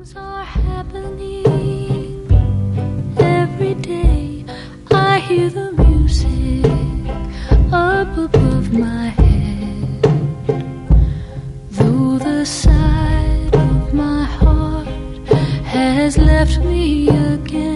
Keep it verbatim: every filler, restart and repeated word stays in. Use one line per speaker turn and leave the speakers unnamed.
Things are happening every day. I hear the music up above my head. Though the side of my heart has left me again.